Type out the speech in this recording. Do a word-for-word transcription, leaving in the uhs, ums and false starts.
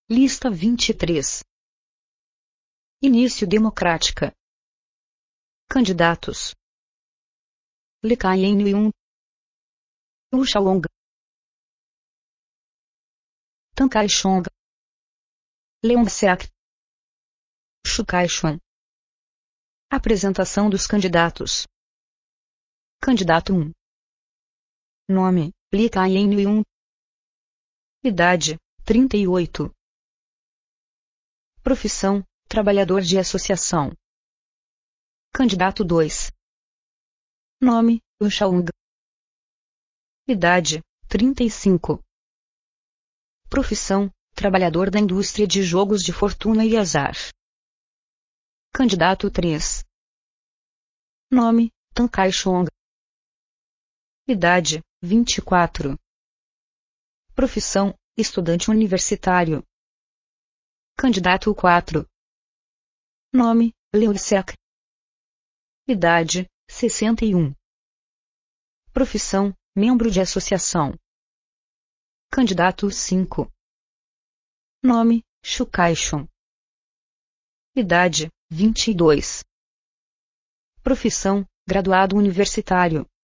Lista vinte e três. Início democrática. Candidatos: Lee Kae-yeon, Wu Shaolong, Tan Kai-chong, Leon Seak, Chu Kai-chuan. Apresentação dos candidatos. Candidato um. Nome: Lee Kae-yeon. Idade: trinta e oito. Profissão: trabalhador de associação. Candidato dois. Nome: Wu Shaolong. Idade: trinta e cinco. Profissão: trabalhador da indústria de jogos de fortuna e azar. Candidato três. Nome: Tan Kai-chong. Idade: vinte e quatro. Profissão: estudante universitário. Candidato quatro. Nome: Leon Seak. Idade: sessenta e um. Profissão: membro de associação. Candidato cinco. Nome: Chu Kai-chuan. Idade: vinte e dois. Profissão: graduado universitário.